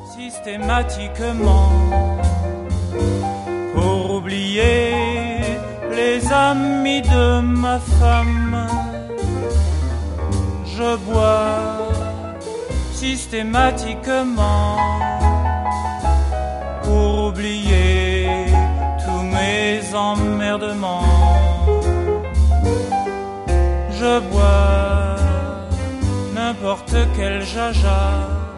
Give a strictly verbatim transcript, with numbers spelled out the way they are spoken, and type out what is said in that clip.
systématiquement pour oublier les amis de ma femme. Je bois systématiquement pour oublier tous mes emmerdements. Je bois n'importe quel jaja